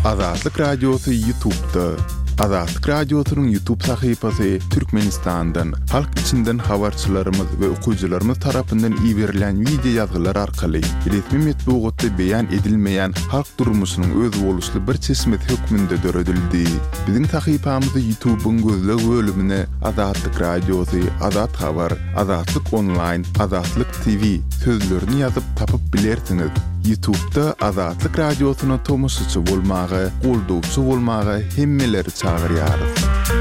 Azatlyk Radiosu YouTube'da. Azatlyk Radiosu'nun YouTube sayfasy Türkmenistan'dan, halk içinden habarçylarymyz we okuyjylarymyz tarapyndan ýiberilen video ýazgylar arkaly resmi metbuatda beýan edilmeýän halk durmuşynyň öz boluşly bir çeşmet hökmünde döredildi. Biziň sayfamyzda YouTube'un gözleg bölümine Azatlyk Radiosu, Azat Habar, Azatlyk Online, Azatlyk TV sözlerini ýazyp tapyp bilersiňiz. YouTube'da Azatlyk Radiosu'na tomoşçy bolmagy, goldowçy bolmagy hemmeleri çağırýarys.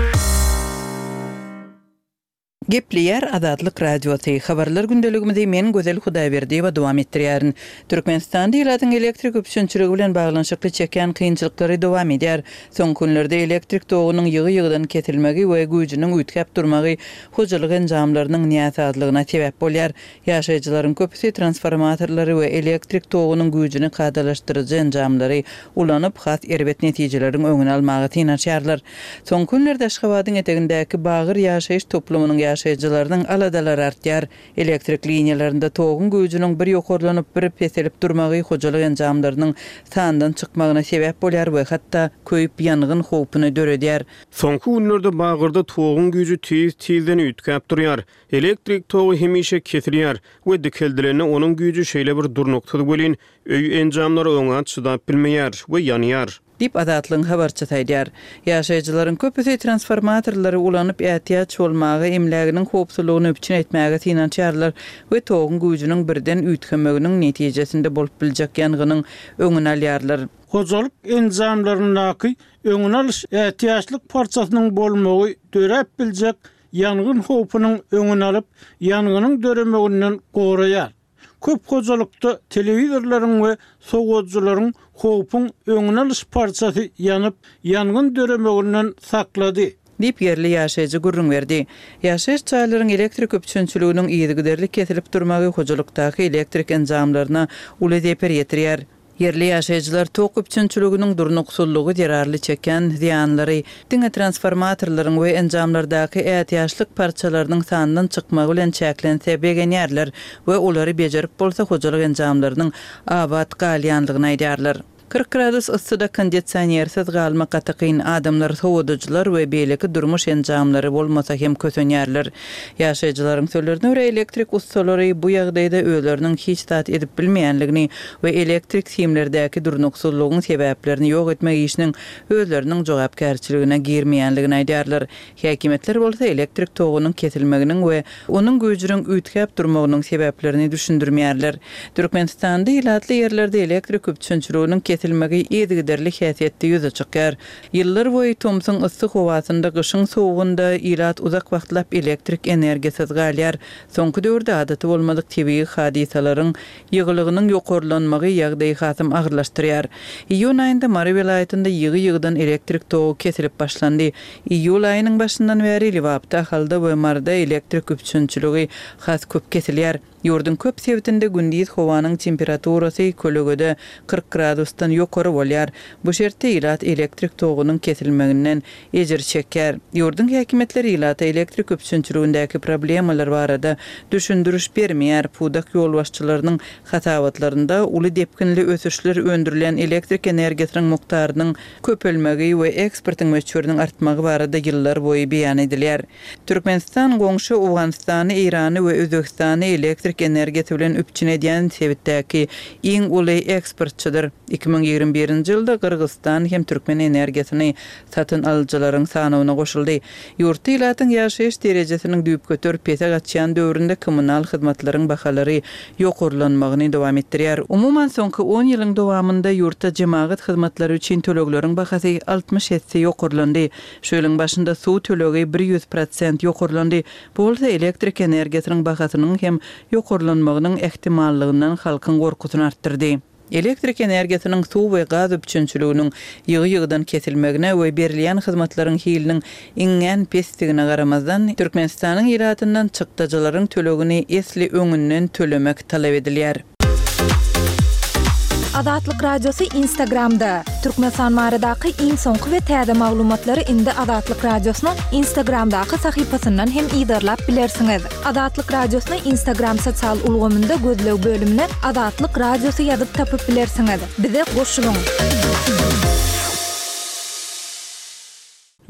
Gepleyer Azatlyk Radiosu habarlar gündeligimizde men gözel Hudaýberdi we dowam etdirýärin. Türkmenistanda ýylatyň elektrik öpüşünçiligi bilen baglanşykly çeken kynçylykları dowam edýär. Soň günlerde elektrik togunyň ýygy-ýygydan kesilmegi we güýjüniň üýtgäp durmagy hojalyk enjamlarynyň niýasazlygyna sebäp bolýar. Ýaşaýjylaryň köpüsi transformatorlary we elektrik togunyň güýjüni gadalaşdyrjy enjamlary ulanyp has erbet netijeleriň öňüni almagy tynarçarlar. Soň günlerde Aşgabatyň etegindäki Bagyr ýaşaýyş toplumynyň ýaşaýjylarynyň aladalary artýar. Elektrik liniýalarynda togun güýjüniň bir ýokarlanyp bir peselip durmagy hojalyk enjamlarynyň sandan çykmagyna sebäp bolýar we hatda köýüp ýangyn howpuny döredýär. Soňky günlerde Bagyrda togun güýji tizden üýtgäp durýar. Elektrik togu hemişe kesilýär we dikeldilerine onuň güýji şeýle bir durnokda bolýan öý enjamlary öňe çydap bilmeýär we ýanýar. Dip Azatlyň habarçy taýdýar. Ýaşaýjylaryň köpüsi transformatorlary ulanyp ähtiýaç bolmagy emleginiň howpsuzlygyny öpçün etmäge tynançarlar we togun güýjüniň birden üýtgemeginiň netijesinde bolup biljek ýangynyň öňüni alýarlar. Hojalyk enjamlarynyň öňüni alyş ähtiýaçlyk parçasynyň bolmagy dörep biljek ýangyn howpunyň öňüni alyp ýanganyň döremeginden goraýar. Köp hojalykda telewizorlaryň we soňgoçjylaryň howpun öňüni alyş parçasy ýanyp ýangyn döremeginden saklady. Dip yerli ýaşaýjy gurrun berdi. Ýaşaýyş çaýlaryň elektrik öpüşünçiliginiň ýygyderlik kesilip durmagy hojalykdaky elektrik enjamlaryna uly deper ýetirýär. Yerli ýaşaýjylar tok öpüşünçiliginiň durnuksullygy derarly çeken ziýanlary, diňe transformatorlaryň we enjamlardaky ähtiýaçlyk parçalarynyň sanyndan çykmagy bilen çäklense begenýärler we olary bejerip bolsa hojalyk enjamlarynyň abat galýanlygyny aýdýarlar. 40 gradus ıssyda kondisionersiz galma gatykyn adamlar, sowadyjylar we beýleki durmuş enjamlary bolmasa hem kösenýärler. Ýaşaýjylaryň sözlerine görä elektrik ustalary bu ýagdaýda öýleriniň hiç tat edip bilmeýänligini we elektrik simlerdäki durnuksullygyň sebäplerini ýok etmek işiniň öýleriniň jogapkärçiligine girmeýänligini aýdýarlar. Häkimetler bolsa elektrik togunyň kesilmeginiň we onuň güýjüniň üýtgäp durmagynyň sebäplerini düşündirmeýärler. Türkmenistanda ýylatly ýerlerde elektrik öpüşünçiliginiň kesilmegi ýygyderlik häsiýetde ýüze çykýar. Ýyllar boýy Tomson ıssyk howasynda gyşyň sowugunda ýylat uzak wagtlap elektrik energiýasiz galýar. Soňky döwürde adaty bolmadyk tebii hadisalaryň ýygylygynyň ýokarlanmagy ýagdaýy hasym agyrlaşdyrýar. Iýun aýynda Mary welaýatynda ýygy-ýygydan elektrik togu kesilip başlandy. Iýul aýynyň başyndan bäri Liwapda, Halda we Marda elektrik öpüşünçiligi has köp kesilýär. Ýurdun köp sebitinde gündüz howanyň temperaturasy kölegede 40 gradusdan ýokary bolýar. Bu şertde ýylat elektrik togunyň kesilmeginden ejir çeker. Ýurdun häkimetleri ýylata elektrik öpüşünçiligindäki problemalar barada düşündürüş bermeýär. Pudak ýol başçylarynyň hatawatlarynda uly depkinli ösüşler öndürilen elektrik energiýasynyň mukdarynyň köpelmegi we eksportyň meçhurlygynyň artmagy barada ýyllar boýy beýan edilýär. Türkmenistan goňşy Awganystany, Irany we Özbekistany elektrik energiýasy bilen öpçün edýän sebitdäki iň uly eksportçydyr. 2021-nji ýylda Kyrgyzstan hem türkmen energiýasyny satyn alyjylaryň sanawyna goşuldy. Ýurtda ýylatyň ýaşaýyş derejesiniň düýüp götürüp pese gatýan döwründe kommunal hyzmatlaryň bahalary ýokarlanmagyny dowam etdirýär. Umuman soňky 10 ýylyň dowamynda ýurtda jemaat hyzmatlary üçin tölegleriň bahasy 60% ýokarlandy. Şu ýylyň başynda suw tölegi 100% ýokarlandy. Bu bolsa elektrik energiýasynyň bahasynyň hem ýokarlanmagynyň ehtimallygynyň halkyň gorkusyny artdyrdy. Elektrik energiýasynyň suw we gaz öpüşünçiliginiň ýygy-ýygydan kesilmegine we berilýän hyzmatlaryň hiliniň iňen pesdigine garamazdan Türkmenistanyň ýylatyndan çykdyjylaryň tölegini esli öňünden tölemek talap edilýär. Azatlyk Radiosu Instagramda. Türkmenistan baradaky iň soňky we täze maglumatlary indi Azatlyk Radiosynyň Instagramdaky sahypasyndan hem ýydarlap bilersiňiz. Azatlyk Radiosyny Instagram sosial ulgamynda gözlew bölümine Azatlyk Radiosu ýazyp tapyp bilersiňiz. Bize goşulyň.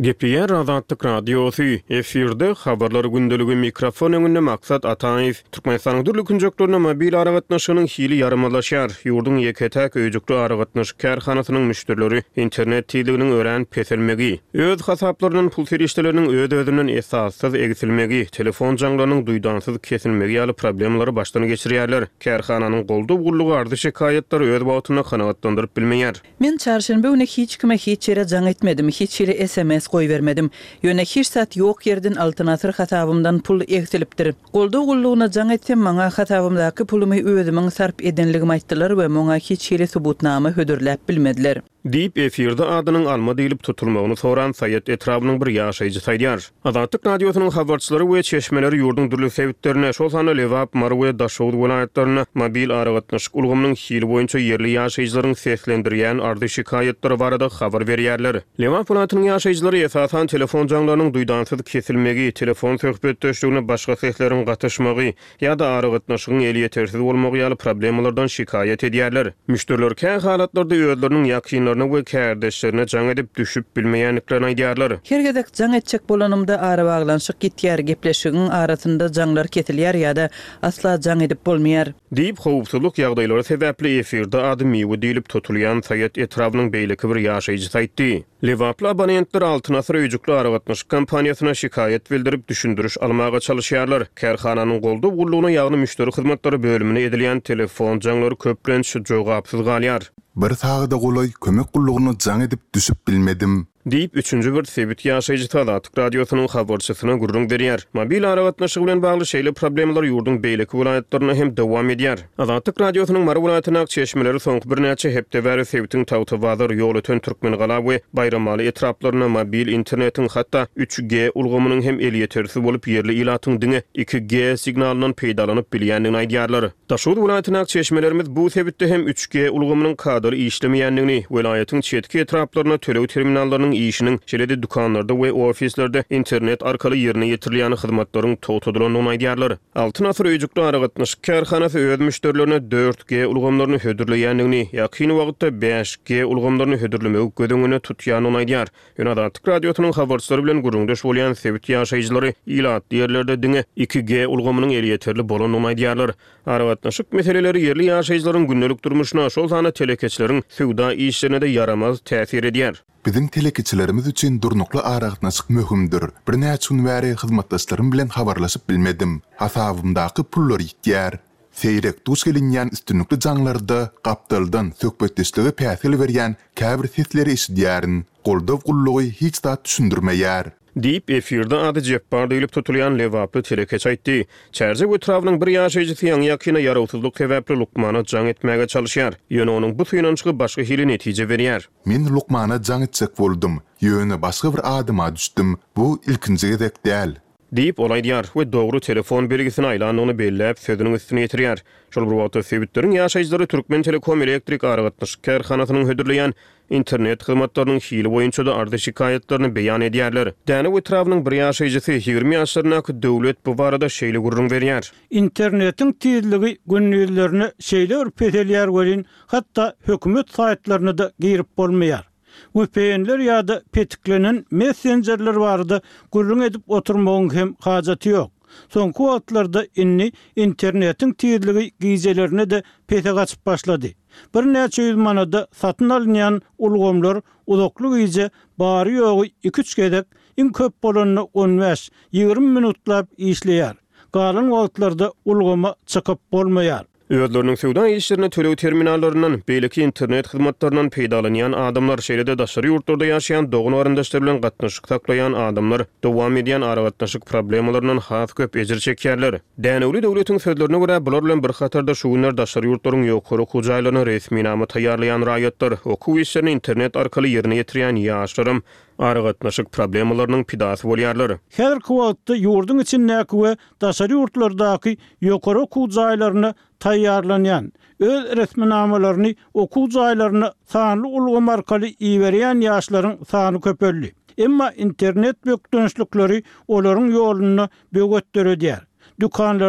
Gepliyer Azatlyk Radiosu efirde habarlar gündölügi mikrofon öňünde maksat Ataýew Türkmenistanyň dürli künjeklerine mobil aragatnaşynyň hili yaramalaşýar. Ýurdun ýeketäk öýjükli aragatnaş kärhanasynyň müşterileri internet tiýdiginiň ören peselmegi, öz hasaplarynyň pul serişdeleriniň öz-özünden esassyz egisilmegi, telefon jaňlarynyň duýdansyz kesilmegi ýaly problemlary başdan geçirýärler. Kärhananyň golda gullugy ardy şikayetlary öz wagtyna kanagatlandyryp bilmeýär. Men çarşamba güni hiç kime hiç ýere jaň etmedim, hiç ýere SMS goý bermedim. Ýöne hiç sat ýok ýerden altynatır hasabymdan pul egtilipdir. Golda gullugyna jaň etsem maňa hasabymdaky pulumy özümiň sarp edenligimi aýtdylar we maňa hiç ýere subutnama hödürläp bilmediler. Diýip efirde adynyň alma diýilip tutulmagyny soran Saýet etrabynyň bir ýaşaýjy saýdýar. Azatlyk radiosynyň habarçylary we çeşmeleri ýurdun dürli sebitlerine, şol sany Lewap, Marwe, Daşowut welaýatlaryna mobil aragatnaşyk ulgamynyň hili boýunça ýerli ýaşaýjylaryň seslendirýän ardy şikayetlary barada habar berýärler. Lewap welaýatynyň ýaşaýjylary esasan telefon jaňlarynyň duýdansyz kesilmegi, telefon söhbetdeşligine başga sesleriň gatnaşmagy ýa-da aragatnaşygyň eli ýetersiz bolmagy ýaly problemlerden şikayet edýärler. Müşteriler kän halatlarda özleriniň ýakynlaryny we kärdeşlerine jaň edip düşüp bilmeýänliklerini aýdýarlar. Hergedek jaň etjek bolanymda ara baglanşyk gitýär, gepleşigiň arasynda jaňlar ketilýär ýa-da asla jaň edip bolmaýar. Diýip howpsuzlyk ýagdaýlary sebäpli efirde adymy diýilip tutulýan Saýet etrabynyň beýleki bir ýaşaýjy saýtdy. Lewaply abonentler altynasy öýjükli aragatnaşyk kampaniýasyna şikayet bildirip düşündürüş almaga çalışýarlar. Kärhananyň golda gullugyna ýagny müşteri hyzmatlary bölümine edilýän telefon jaňlary köplen jogapsyz galýar. Bir sagda golay kömek gullugyny jaň edip düşüp bilmedim. Diýip üçüncü bir sebit ýaşaýjy Azatlyk radiosynyň habarçysyna gurrun berýär. Mobil aragatnaşyk bilen bagly şeýle problemler ýurdun beýleki welaýatlaryna hem dowam edýär. Azatlyk radiosynyň Mar welaýatyna çeşmeleri soňky bir näçe hepde bäri sebitiň tawtawazar ýol öten Türkmengala we bayramaly etraplaryna mobil internetiň hatda 3G ulgamynyň hem eli ýetersiz bolup ýerli ilatyň diňe 2G signalynyň peýdalanyp bilýändigini aýdýarlar. Daşowut welaýatyna çeşmelerimiz bu sebitde hem 3G ulgamynyň kadry işlemeýändigini, welaýatyň çetki etraplaryna tölew terminallarynyň işiniň şeýle dukanlarda we ofislerde internet arkaly ýerine ýetirilýän hyzmatlaryň tawtadylanyny aýdýarlar. Altyn asyr öýjükli aragatnaşyk kärhanasy öz müşterilerine 4G ulgamlaryny hödürleýändigini, ýakyn wagtda 5G ulgamlaryny hödürlemegi gödüňüne tutýanyny aýdýar. Azatlyk radiosynyň habarçylary bilen gurrundaş bolýan sebit ýaşaýjylary ilat ýerlerde diňe 2G ulgamynyň eli ýeterli bolanyny aýdýarlar. Aragatnaşyk meseleleri ýerli ýaşaýjylaryň gündelik durmuşyna, şol sany telekeçleriň sowda işlerine de yaramaz täsir edýär. Bizim telekeçilerimiz üçin durnukly aragatnaşyk möhümdür. Bir näçe gün bäri hyzmatdaşlarym bilen habarlaşyp bilmedim. Hasabymdaky pullar ýitýär. Seýrek duş gelinýän üstünlikli jaňlarda gapdaldan söhbetdeşligi päsil berýän käbir sesleri işidýärin. Golda gullugy hiç da düşündirmeýär. Diýip efirde ady jepbar diýilip tutulýan Lewaply telekeç aýtdy. Çärje etrabynyň bir ýaşaýjysy ýaňy ýakyna ýarawsuzlyk sebäpli Lukmana jaň etmäge çalışýar. Ýöne onuň bu suýnançygy başga hili netije berýär. Men Lukmana jaň etjek boldum. Ýöne başga bir adyma düşdüm. Bu ilkinji gedek däl. Diýip olaýdýar we dogry telefon belgisini aýlanyny belläp sözüniň üstüne ýetirýär. Şol bir wagtda sebitleriň ýaşaýjylary Türkmen Telekom elektrik aragatnaşyk kärhanasynyň hödürleýän internet hyzmatlarynyň hili boýunça da ardy şikayetlerini beýan edýärler. Däne etrabynyň bir ýaşaýjysy 20 ýaşlarynaky döwlet bu barada şeýle gurrun berýär. İnternetiň tezligi günýillerini şeýle örpetelýär welin, hatda hökümet saýtlaryna da girip bolmaýar. VPN'ler ýa-da petiklenen messengerler barada gurrun edip oturmagyň hem hajaty ýok. Soňky wagtlarda internetiň tezligi gizelerine de pete gaçyp başlady. Bir näçe ýüz manada satyn alynýan ulgamlar uzaklyk gize bary ýogy 2-3 gedek iň köp bolanyny 15-20 minutlap işleýär. Galan wagtlarda ulgama çykyp bolmaýar. Özleriniň sowda işlerine tölew terminallarynyň beýleki internet hyzmatlarynyň peýdalanýan adamlar şeýle daşary ýurtlarda ýaşaýan dogun warandaşlar bilen gatnaşyk saklaýan adamlar dowam edýän aragatnaşyk problemlarynyň has köp ejir çekýärler. Dänewli döwletiň sözlerine görä bular bilen bir hatarda şu günler daşary ýurtlaryň ýokary hujaýlaryna resmi nama taýýarlaýan raýatlar, okuw işlerini internet arkaly ýerine ýetirýän ýaşlarym aragatnaşyk problemlarynyň pidasy bolýarlar. Her wagtda ýurdun içindäki we daşary ýurtlardaky ýokary okuw jaýlaryna taýýarlanýan, öz resminamalaryny okuw jaýlaryna sanly ulgam arkaly iýerýän ýaşlaryň sany köpeldi. Emma internet bökdönüşlikleri olaryň ýoluny bögetdirýär. Dukanlarda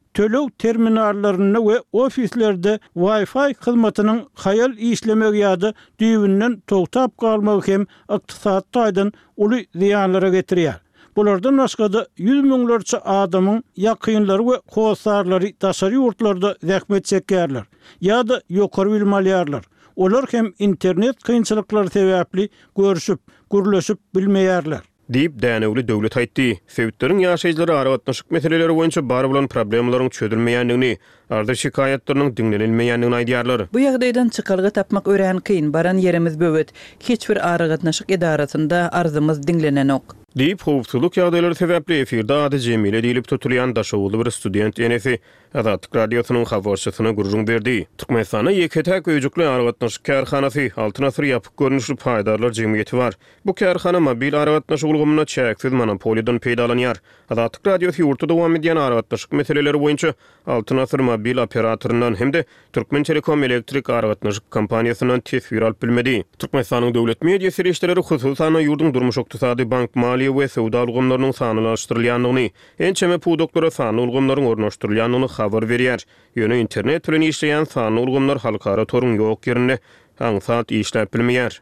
tölew terminallaryny we ofislerde Wi-Fi hyzmatynyň hayal işlemek ýa-da düýbünden togtap galmak hem ykdysat taýdan uly ziýanlara getirýär. Bulardan başga-da 100 miňlerçe adamyň ýakynlary we howsarlary daşary ýurtlarda zähmet çekýärler ýa-da ýokary bilim alýarlar. Olar hem internet kynçylyklary sebäpli görüşüp, gürleşip bilmeýärler. Diýip dänewli döwlet aýtdy. Sebäplerin ýaşaýjylary aragatnaşyk meseleleri boýunça bar bolan problemlaryň çözülmeýändigini, arda şikaýatlarynyň dinlenilmeýändigini aýdýarlar. Bu ýagdaýdan çykalgy tapmak ören kyn, baran yerimiz böwet. Hiç bir aragatnaşyk edaratynda arzymyz dinlenen ok. Diýip howpsuzlyk ýagdaýlary sebäpli efirde ady Jemile diýilip tutulýan daşawly bir student Enesi Azatlyk radiosynyň habarçysyna gurrun berdi. Türkmenistanda ýeketäk öýjükli aragatnaşyk kärhanasy, altyn asyr ýapyk görnüşli paýdarlar jemgyýeti bar. Bu kärhana mobil aragatnaşyk ulgamyna çäksiz monopoliýadan peýdalanýar. Azatlyk radiosy ýurtda dowam edýän aragatnaşyk meseleleri boýunça altyn asyr mobil operatorundan hemde Türkmen Telekom elektrik aragatnaşyk kompaniýasynyň tesbir alyp bilmedi. Türkmenistanyň döwlet media serişleri hususan ýurdun durmuş ykdysady bank maliýe we sowda ulgamlarynyň sanylaşdyrylýandygyny, ençeme pudoklara sany ulgamlaryň ornaşdyrylýandygyny habar berýär. Ýöne internet bilen işleýän sany ulgamlar halkara torun ýok ýerinde haňsat işläp bilmeýär.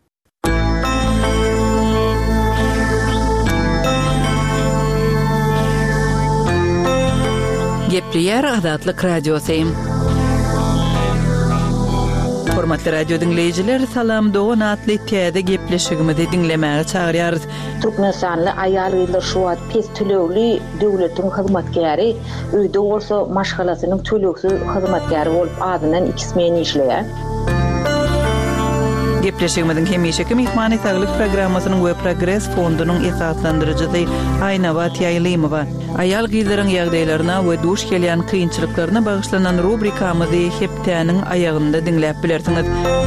Gepleýär Azatlyk radiosy. Hormatly radio dinleyijiler, salam dogan atly täze gepleşigimizi dinlemäge çagyrýarys. Türkmenistanly aýalgylar şu wagt pes tölewli döwletiň hyzmatkäri, öýde bolsa maşgalasynyň töleksiz hyzmatkäri bolup adynan 2 smen işleýär. Gepleşigimiziň hemişeki mehmany saglyk programmasynyň we Progress fondunyň esaslandyrjysy Aýnabat Ýaýlymowa aýal gyzlaryň ýagdaýlaryna we duş gelýän kynçylyklaryna bagyşlanan rubrikamyzy heptäniň aýagynda dinläp bilersiňiz.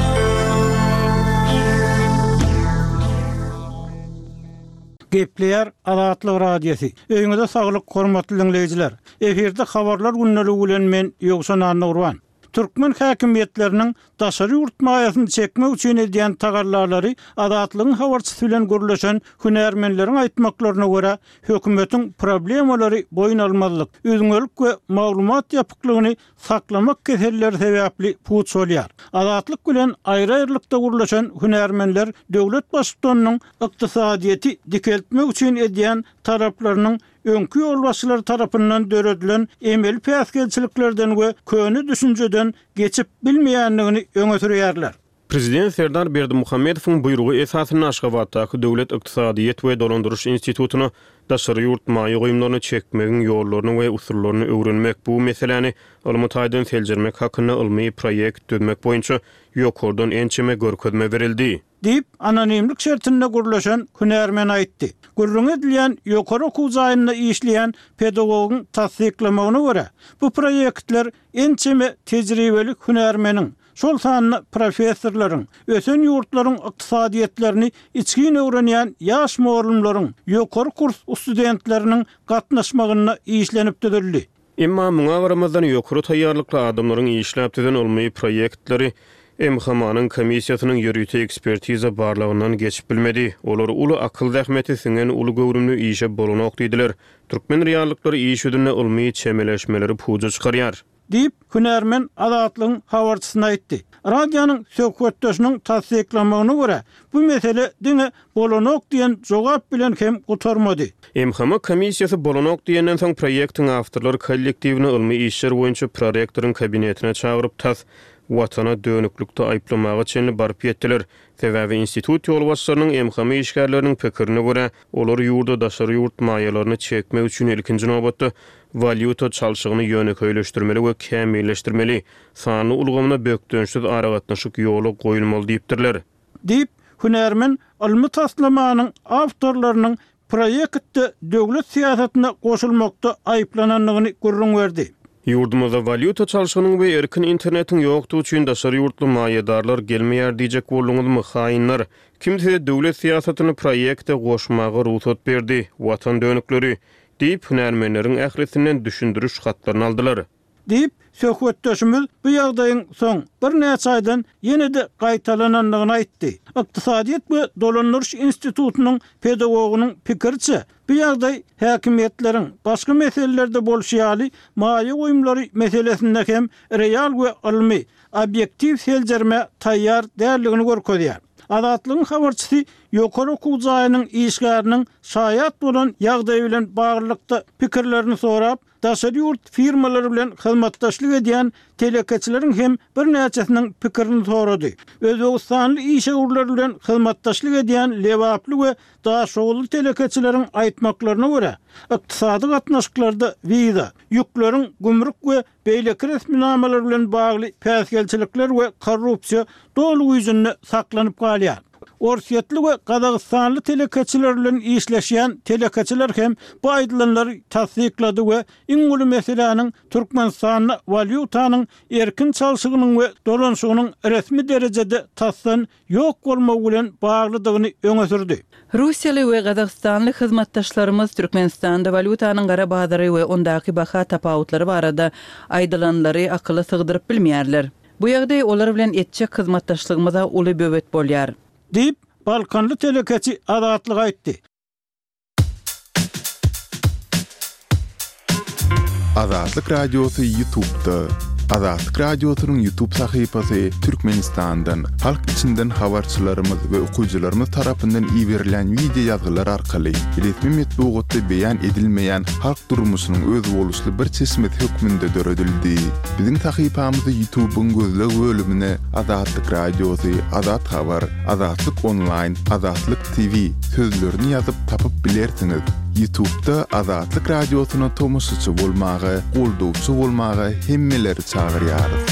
Gepleýär Azatlyk radiosy. Öýüňizde saglyk hormatly dinleyijiler. Eferde habarlar günneligi bilen men Ýogsan Nurwan. Türkmen häkimiýetleriniň daşary ýurt maýasyny çekmek üçin edýän tagarlarlary Azatlygyň habarçysy bilen gürleşen hünärmenleriň aýtmaklaryna görä hökümetiň problemalary boyun almazlyk, özüňelik we maglumat ýapyklygyny saklamak keselleri sebäpli puç bolýar. Azatlyk bilen aýry-aýrylykda gürleşen hünärmenler döwlet başçylarynyň ykdysadyýety dikeltmek üçin edýän taraplarynyň öňkü ýolbaşçylar tarapyndan döredilen emel päsgelçiliklerden we köni düşünjeden geçip bilmeýändigini öňe sürýärler. Prezident Serdar Berdimuhammedowyň buyrugy esasyny Aşgabatdaky Döwlet Ykdysadyýet we Dolandyryş institutyny daşary ýurt maýy goýumlaryny çekmegiň ýollaryny we usullaryny öwrenmek, bu meseleni Almataýdan seljermek hakyna ilmi proýekt düzmek boýunça ýokurdan ençeme görkezme berildi. Diýip anonimlik şertinde gürleşen hünärmen aýtdy. Gürrüň edilýän ýokary okuw jaýynda işleýän pedagogyň tasdiklamagyna görä, bu proýektler ençeme tejribelik hünärmeniň, şol sanly professorlaryň, ösen ýurtlaryň ykdysadyýetlerini içgin öwrenýän ýaş muallimlaryň, ýokary kurs studentleriniň gatnaşmagyna işlenip düzüldi. Emma muňa garamazdan ýokary taýýarlykly adamlaryň işläp düzen olmaý proýektleri MHManyň komissiýasynyň ýürüýte ekspertiza barlygyndan geçip bilmedi. Olar uly akyl zähmeti siňen uly göwrümli işe bolanok diýdiler. Türkmen reallykları iş ödünne olmaý çemeleşmeleri puja çykarýar. Diýip hünärmen Azatlygyň habarçysyna aýtdy. Radionyň söhbetdeşiniň tasdiklamagyna görä, bu mesele diňe bolanok diýen jogap bilen hem gutarmady. MHM komissiýasy bolanok diýenden soň proýektiň awtorlary kollektiwini ilmi işler boýunça prorektoryň kabinetine çagyryp watana dönüklükde aýplamagy üçin barp etdiler. Sebäbi institut ýolbaşçylarynyň MHM işgärleriniň pikirini görä, olar ýurda daşary ýurt maýalaryny çekmek üçin ilkinji nobatda valyuta çalşygyny ýöneköýleşdirmeli we kämilleşdirmeli, sany ulgamyna bökdönşsiz aragatnaşyk ýoly goýulmaly diýipdirler. Diýip hünärmen ilmi taslamanyň awtorlarynyň proýektde döwlet siýasatyna goşulmakda aýplananlygyny gurrun berdi. Ýurdumyzda valyuta çalşygynyň we erkin internetiň ýokdugy üçin daşary ýurtly maýadarlar gelmeýär diýjek bolýanyňmy haýynlar kimse döwlet siýasatyny proýekte goşmagy ruhsat berdi, watan dönükleri diýip hünärmenleriň ähresinden düşündürüş hatlaryny aldylar. Diýip söhbetdeşimiz bu ýagdaýyň soň bir näçe aýdan ýene-de gaýtalananlygyny aýtdy. Ykdysadyýet we Dolandyryş institutunyň pedagogunyň pikirçe, bu ýagdaý häkimetleriň başga meselelerde bolşýaly maýa goýumlary meselesinde hem real we ilmi, obyektiv seljerme taýýar däldigini görkezýär. Adatlygyň habarçysy ýokary okuwjaýynyň işgäriniň şaýat bolan ýagdaý bilen baglykda pikirlerini sorap, daşary ýurt firmalary bilen hyzmatdaşlyk edýän telekeçileriň hem bir näçesiniň pikirini sorady. Özbegistanly işgärler bilen hyzmatdaşlyk edýän lewaply we daşoğlu telekeçileriň aýtmaklaryna görä, ykdysady gatnaşyklarda wiza, ýükleriň gümrük we beýleki resminamalary bilen bagly päsgelçilikler we korrupsiýa dolu ýüzünde saklanyp galýar. Orsiýetli we Gazagstanly telekeçiler bilen işleşýän telekeçiler hem bu aýdylanlary tasdiklady we iň uly meseleniň Türkmenistanyň valyutanyň erkin çalşygynyň we dolanşygynyň resmi derejede tasdan ýok bolmagy bilen baglydygyny öňe sürdi. Russiýaly we Gazagstanly hyzmatdaşlarymyz Türkmenistanda valyutanyň gara bazary we ondaky baha tapawutlary barada aýdylanlary akyla sygdyryp bilmeýärler. Bu ýagdaý olar bilen etjek hyzmatdaşlygymyza uly böwet bolýar. Deyip Balkanlı telekeçi adatlyk aýtdy. Azatlyk radiosu YouTube'da. Azatlyk radiosynyň YouTube sahypasy Türkmenistandan, halk içinden habarçylarymyz we okuwçylarymyz tarapyndan iýerilen video ýazgylar arkaly resmi metbuatda beýan edilmeýän halk durmuşynyň öz boluşly bir çeşmet hökmünde döredildi. Biziň sahypamyzy YouTube'un gözleg bölümine Azatlyk radiosu, Azat habar, Azatlyk online, Azatlyk TV sözlerini ýazyp tapyp bilersiňiz. YouTube'da Azatlyk radiosyna tomoşaçy bolmagy, goldowçy bolmagy hemmeleri çağırýarys.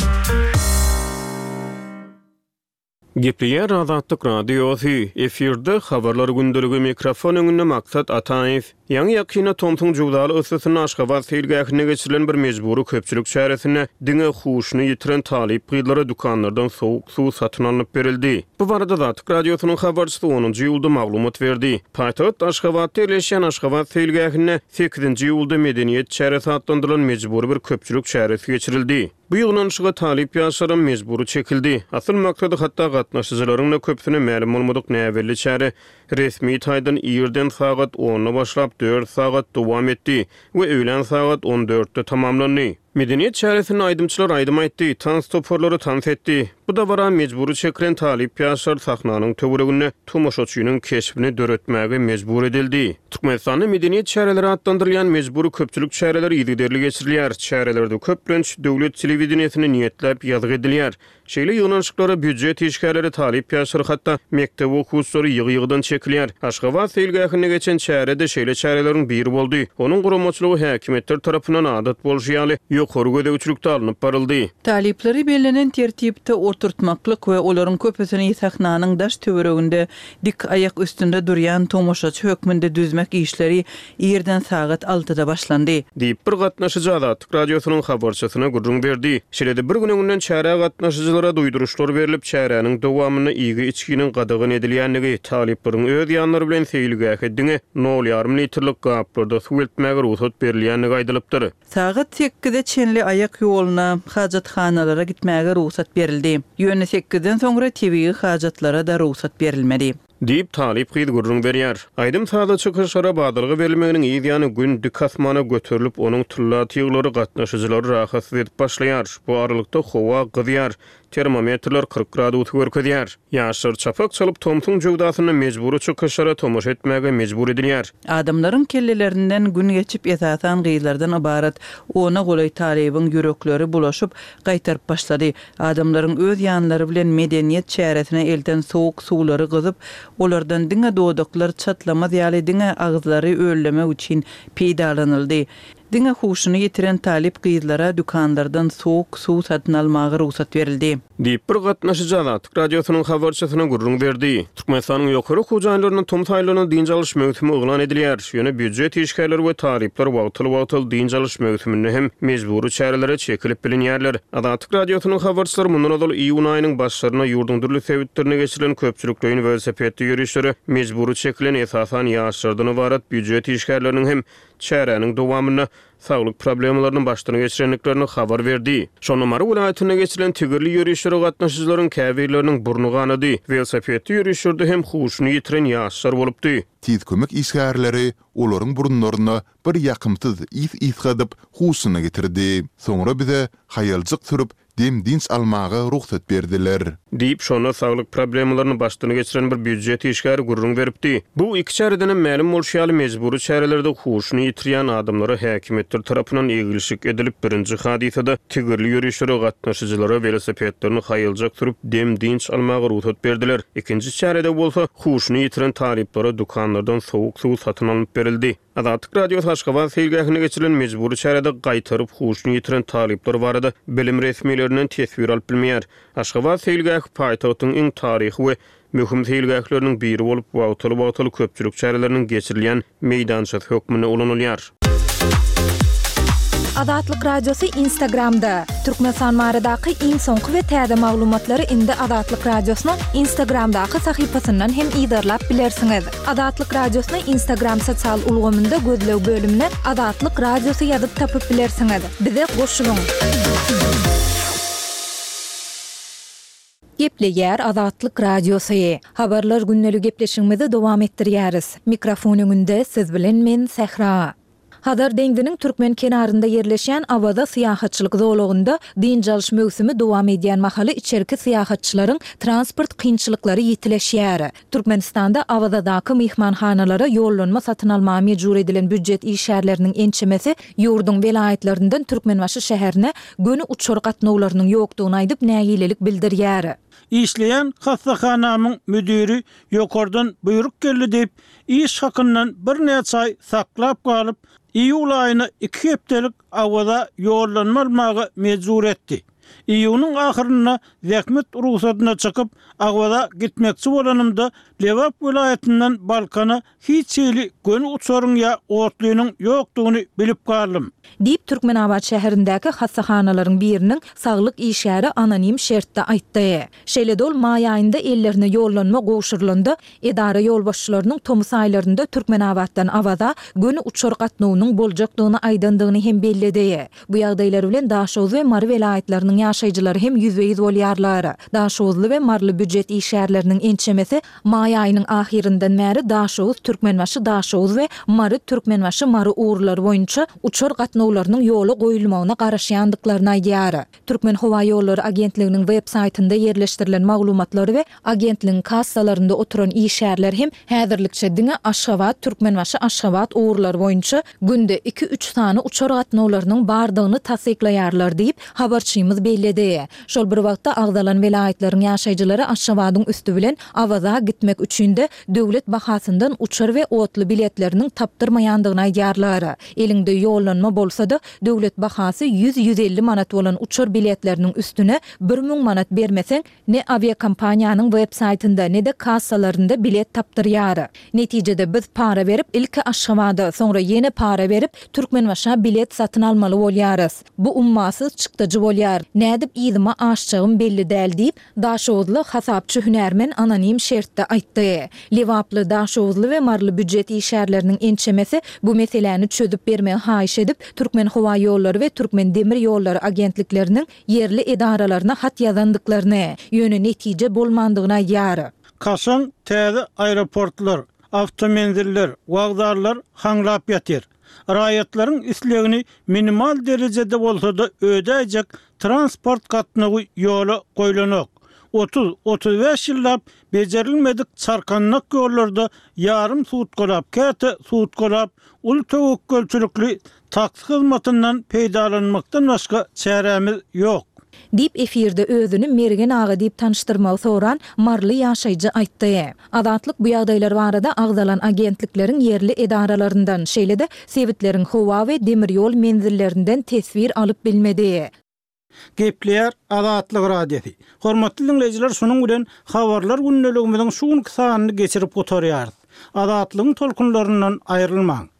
Gepleýär Azatlyk radiosu, efirde habarlar gündeligi mikrofon öňünde maksat Ataýew. Ýa-ni ýakyna Tomtuň jugdaly yssysyny Aşgabat selgähine geçirilen bir mejburi köpçülik şäheresine diňe huşuny ýitiren talip gyýdlara dukanlardan sowuk suw satyn alınıp berildi. Bu barada Azatlyk radiosynyň habarçysy 10-njy ýylda maglumat berdi. Paýtagat Aşgabatda ýerleşýän Aşgabat selgähine 8-nji ýylda medeniýet şäheresi adlandyrylan mejburi bir köpçülik şäheresi geçirildi. Bu ýygnanyşyga talip ýaşaran mejburi çekildi. Asyl maksady hatda gatnaşyjylaryň köpüne ma'lum bolmadyk näwelli şähere resmi taýdan ýerden sagat 10-na başlap 4 sagat dowam etdi we öýlen sagat 14-de tamamlandy. Medeniýet şäheresiniň aýdymçylar aýdym aýtdy, transportlary tans etdi. Bu da bara mejburi çekilen talip ýaşar sahnanyň töweregine tomoşaçynyň keşbini döretmäge mejbur edildi. Türkmenistanyň medeniýet şähereleri adlandyrylýan mejburi köpçülik şähereleri ýygyderli geçirilýär. Şäherelerde köplenç döwlet telewizionsyny niýetlep ýazgy edilýär. Şeýle ýygnanyşyklary büdjet işgärleri talip ýaşar hatda mektep okuwçylary ýygy-ýygydan çekilýär. Aşgabat selgähine geçen şäherede şeýle şähereleriň biri boldy. Onuň guramaçylygy häkimetler tarapyndan adat bolýaly ýokary gödäwçilikde alınıp baryldy. Talipleri belirlenen tertipde oturtmaklyk we olaryň köpesini sahnanyň daş töwereginde dik ayak üstünde durýan tomoşaçy hökmünde düzmek işleri ýerden sagat 6-da başlandy. Diýip bir gatnaşyjy Azatlyk radiosynyň habarçysyna gurrun berdi. Şeýle bir gününden şähere gatnaşyjylara duýduruşlar berilip şäherenin dowamyny ýygy içkiniň gadagyny edilýänligi, talipleriň öz ýanlary bilen seýilgäke diňe 0,5 litrlik gaplarda suw etmäge ruhsat berilýänligi aýdylypdyr. Sagat 8-de çenli ayak ýoluna, hajatxanalara gitmäge ruhsat berildi. Ýöne 8-den soňra TV hajatlara da ruhsat berilmedi. Diýip talip gyýdy gurrun berýär. Aýdym sada çykyşlara badylygy berilmeginiň ýa-ni gün dik asmana göterilip onuň tıllat ýyglary gatnaşyjylary rahatsız edip başlaýar. Bu aralykda howa gyzýar. Termometrler 40 gradus görkezýär. Ýaşar çapak çalyp Tomtuň jugdasyny mejburi çykyşlara tomoş etmäge mejbur edilýär. Adamlaryň kellelerinden gün geçip ýatasan gyýlardan ibarat ona golay talibiň ýürekleri bulaşyp gaýtaryp başlady. Adamlaryň öz ýanlary bilen medeniýet şäheresine elden sowuk suwlary gyzyp, olardan diňe dodaklar çatlamaz ýaly diňe agzlary ölleme üçin peýdalanyldy. Diňe huşuny ýitiren talip gyýdlara dukanlardan sowuk suw satyn almagy ruhsat berildi. Diýip bir gatnaşyjy Azatlyk radiosynyň habarçysyna gurrun berdi. Türkmenistanyň ýokary hujaýlarynyň tomtaýlaryna diňe alış mewsimi oglan edilýär. Ýöne büdjet işgärleri we taripler wagtyly diňe alış mewsimini hem mejburi şäherelere çekilip bilinýärler. Azatlyk radiosynyň habarçylary mundan öňe iýun aýynyň başlaryna ýurdun dürli sebäplerine geçirilen köpçülikde velosipedde ýürüşleri mejburi çekilen esasan ýaşlardan ibarat büdjet işgärleriniň hem çäräniň dowamyny sağlyk problemlarynyň başlyna geçirenliklerini habar berdi. Şonumary welaýatyna geçirilen tigirli ýürüşlere gatnaşyjylaryň käbirleriniň burnu ganydy. Velosipedli ýürüşlerde hem huşuny ýitiren ýaşlar bolupdy. Tiz kömek işgärleri olaryň burunlaryna bir ýakymsyz is gadyp huşuny getirdi. Soňra bize haýalçyk sürüp dem dins almaga ruhsat berdiler. Diýip şonu sağlyk problemlaryny başlyna geçiren bir büdjet işgäri gurrun beripdi. Bu iki çäredeniň ma'lum bolşýaly mejburi çärelerde huşuny ýitirýän adamlara häkimetler tarapyndan egilişik edilip birinji hadisede tigirli ýürüşlere gatnaşyjylara velosipedlerini haýaljak sürüp dem dins almaga ruhsat berdiler. Ikinji çärede bolsa huşuny ýitiren taliplara dukanlardan sowuk suw satyn alyp berildi. Azatlyk radio Taşgabat seýilgähine geçirilen mejburi çärede gaýtaryp huşuny ýitiren talipler barada bilim resmiýetlerinden tesbir alyp bilmeýär. Taşgabat seýilgäh paýtagtyň iň taryhy we möhüm seýilgähleriniň biri bolup wagtly köpçülik çäreleriniň geçirilýän meýdançy hökmüne ulanylýar. Azatlyk radiosu Instagramda. Türkmenistan maradaky iň soňky we täze maglumatlary indi Azatlyk radiosynyň Instagramdaky sahypasyndan hem ýydarlap bilersiňiz. Azatlyk radiosyny Instagram sosial ulgamynda gözlew bölümine Azatlyk radiosu ýazyp tapyp bilersiňiz. Bize goşulyň. Gepleýär Azatlyk radiosu. Habarlar günnelik gepleşigimizi dowam etdirýäris. Mikrofon öňünde siz bilen men Sehra. Hadar deňdiniň türkmen kenarynda ýerleşýän Awada syýahatçylyk zolagynda dinjalş möwsümi dowam edýän mahaly içerki syýahatçylaryň transport kynçylyklary ýitileşýär. Türkmenistanda Awadadaky mehmanhanalara ýollanma satyn almagy mejbur edilen büdjet işgärleriniň ençemesi ýurdun welaýatlarinden Türkmenbaşy şäherine göni uçur gatnawlarynyň ýokdugyny aýdyp näýilelik bildirýär. İşleyen hastahanamın müdürü yokordan buyruk geldi deyip iş hakından bir neçe ay saklap kalıp iyul ayına 2 haftalık Awada yollanma almağı mecbur etti. İyunun ahırına zähmet ruhsatyna çykyp Awada gitmekçi bolanymda Lewap vilayetinden Balkana hiç ýyly gön uçaryň ýa otlynyň ýokdugyny bilip galdym. Diýip Türkmenabad şäherindäki hastahanalaryň biriniň saglyk işgäri anonim şertde aýtdy. Şeýledol may aýynda ellerine ýollanma gowşurlandy. Edara ýolbaşçylarynyň tomus aýlarynda Türkmenabaddan Awada göni uçar gatnawynyň boljakdygyny aýdandygyny hem bellidi. Bu ýagdaýlar bilen Daşoz we Mary welaýetleriniň ýaşaýjylary hem ýüzbeýiz bolýarlar. Daşozly we Marly büdjet işgärleriniň ençemesi may aýynyň ahirinden märi Daşoz, Türkmenbaşy Daşoz we Mary Türkmenbaşy Mary uğurlary boýunça uçar gatnawlarynyň ýoly goýulmagyna garaşýandyklaryny aýdýar. Türkmen Howa ýollary agentliginiň web saýtynda ýerleşdirilen maglumatlary we agentligiň kassalarynda oturan işgärler hem häzirlikçe diňe Aşgabat, Türkmenbaşy Aşgabat uğurlary boýunça günde 2-3 sany uçar gatnawlarynyň bardygyny tasdiklaýarlar diýip habarçymyz bellidi. Şol bir wagtda agdalan welaýetleriň ýaşaýjylary Aşgabatyň üstü bilen Awada gitmek üçin-de döwlet bahasyndan uçar we otly biletleriniň tapdyrmaýandygyny aýdýarlar. Elinde ýollanma bolsa-da döwlet bahasy 100-150 manat bolan uçar biletleriniň üstüne 1000 manat bermeseň ne aviakompaniýanyň web saýtynda ne de kassalarynda bilet tapdyrýar. Netijede biz para berip ilki Aşgabada, soňra ýene para berip Türkmenbaşa bilet satyn almaly bolýarys. Bu ummasyz çykdyjy bolýar. Nädip ýydyma aşçygym belli däl diýip Daşozly hasapçy hünärmen anonim şertde aýtdy. Lewaply, Daşozly we Marly büdjet işgärleriniň ençemesi bu meseleni çözüp bermegi haýyş edip Türkmen Howa ýollary we Türkmen demir ýollary agentlikleriniň yerli edaralaryna hat ýazandyklaryny, ýöne netije bolmandygyny aýdýar. Kasan täze aeroportlar, avtomenziller, wagdarlar hanglap ýatyr. Raýatlaryň islegini minimal derejede bolsa-da ödäjek transport gatnawy ýola goýlanok. 30-35 ýyllap bejerilmedik çarkanlyk ýollarda ýarym suutkolap, käte suutkolap, ul töwekkelçilikli taksi hyzmatyndan peýdalanmakdan başga çäremiz ýok. Dip efirde özünü Mergen ağa diýip tanıştyrmagy soran Marly ýaşaýjy aýtdy. Azatlyk bu ýagdaýlar barada agdalan agentlikleriň yerli edaralaryndan şeýle-de sewitleriň Howa we demir ýol menzillerinden tesbir alyp bilmedi. Gepleýär Azatlyk radiosu. Hormatly dinleýijiler, şonuň bilen habarlar günneligimiziň şu sanyny geçirip oturýar. Azatlygyň tolkunlaryndan aýrylmaň.